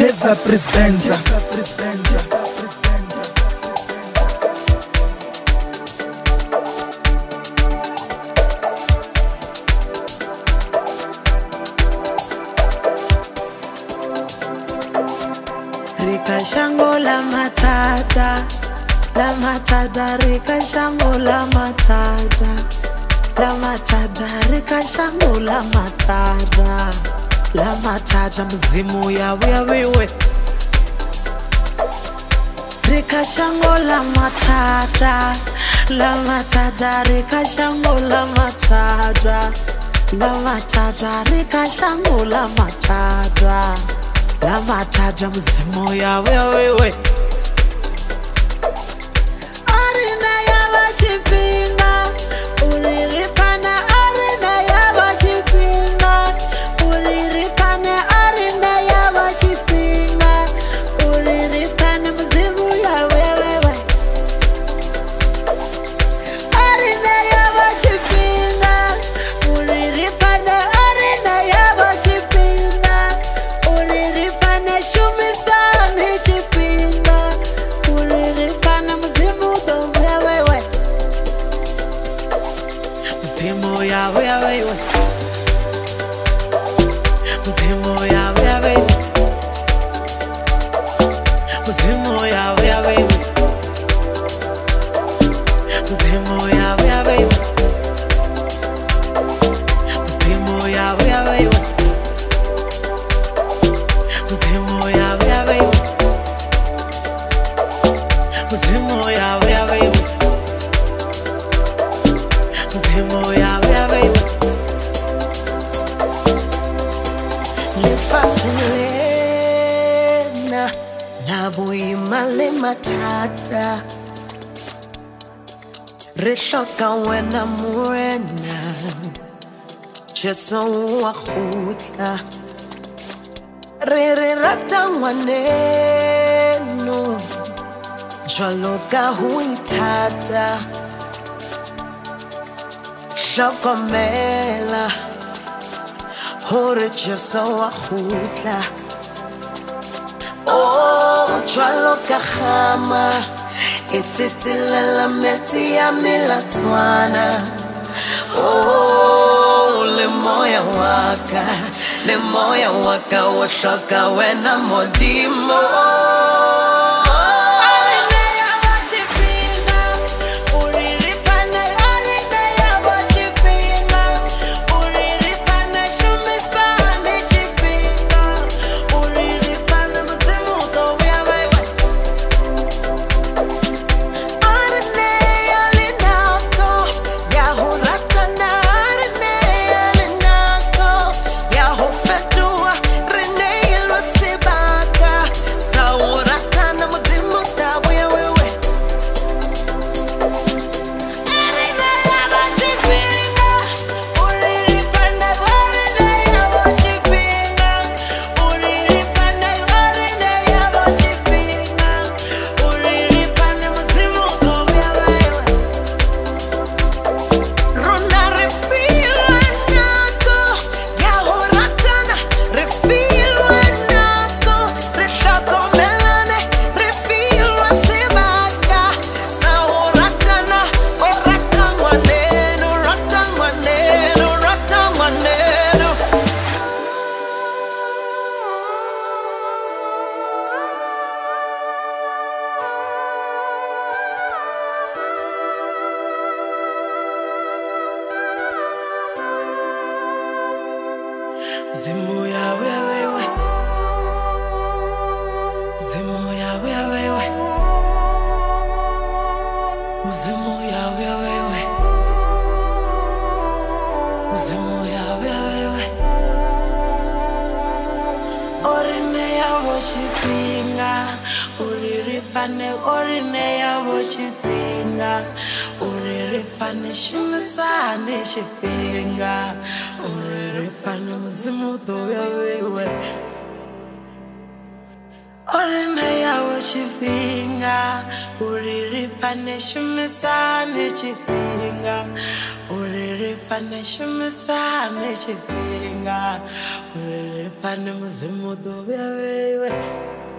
cheza presbenza. Rika shango la matata, rika shango la matata, rika shango la matata, mzimu ya wewe. Rika shango la matata, rika shango la matata, rika shango la matata. La matata mzimu ya wewe. Arina ya wachipinga, uliripana arina ya wachipinga, uliripana arina ya wachipinga, uliripana mzimu ya wewe. Arina ya wachipinga, uliripana arina ya wachipinga, uliripana shumisani chipinga, uliripana mzimu ya wewe. Mzimu ya wewe. Mzimu ya wewe. Mzimu ya wewe. Mzimu ya wewe. Mzimu ya wewe. Mzimu ya wewe. Mzimu ya wewe. Mzimu ya wewe. Lefatilena na buimale matata, reshoka wena muena, cheso wa khutla. Rere rata mwaneno, jwaloka huitata, shokomela, hore jeso wa khutla. Oh, jwaloka khama, ititilela meti ya milatwana. Oh, le moya waka washoka wena modimo. Zimu ya wewe. Zimu ya wewe. Zimu ya wewe. Zimu ya wewe. Orine ya wochipinga, ulirifane orine ya wochipinga, ulirifane shumisane chipinga, ulirifane mzimu ya wewe. Orine ya wochipinga, ulirifane shumisane chipinga, ulirifane uri fane shumisa neshifhinga uri fane muzimu ḓo vhuya vheiwe